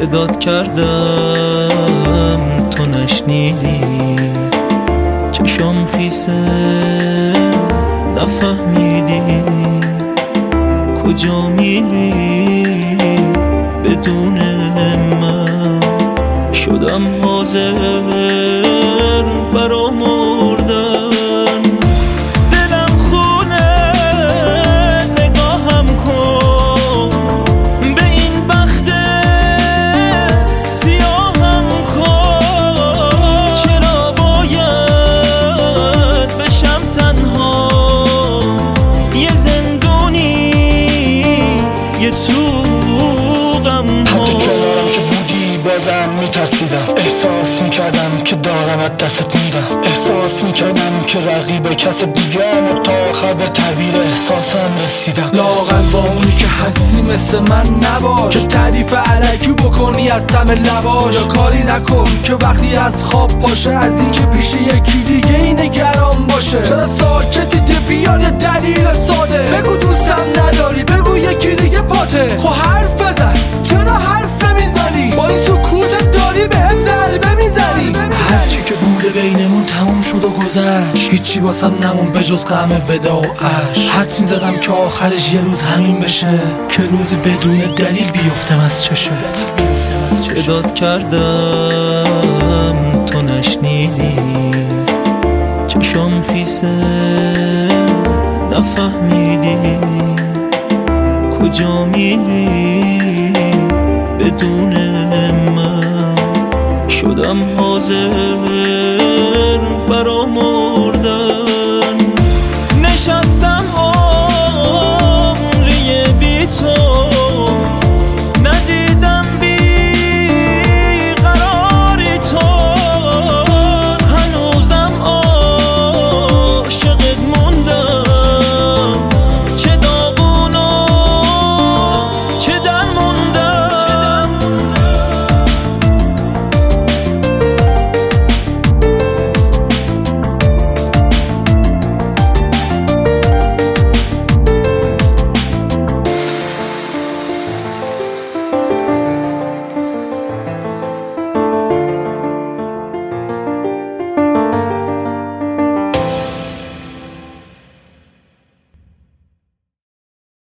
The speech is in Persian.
صدات کردم تو نشنیدی، چشام خیسه نفهمیدی، کجا میری بدون من؟ شدم حاضر برا مردن، دلم خونه نگاهم کن، به این بخت سیاهم کن. چرا باید بشم تنها، یه زندونی یه توقم ها؟ حتی کنارم که بودی بازم میترسیدم، احساس میکردم که دارم از دستت میدم، احساس میکردم که رقیب کس دیگه ام، تا آخر به تعبیر احساسم رسیدم. لاغر با اونی که هستی مثل من نباش، که تعریف علکی بکنی از دم لباش، یا کاری نکن که وقتی از خواب باشه از این که پیش یکی دیگه ای نگران باشه. چرا ساکتی ده بیان یه دلیل ساده، بگو دوستم نداری، بگو یکی دیگه پاته. خب حرف بزن، چرا حرف نمیزنی؟ با این سکوتت داری بهم ضربه میزنی. هرچی که بوده بینمون تموم شد و گذشت، هیچی واسم نمون به جز غم ودا و عشق. حدس میزدم که آخرش یه روز همین بشه، که روزی بدون دلیل بیفتم از چشت. صدات کردم تو نشنیدی، چشام خیسه نفهمیدی، کجا میری بدون من؟ شدم حاضر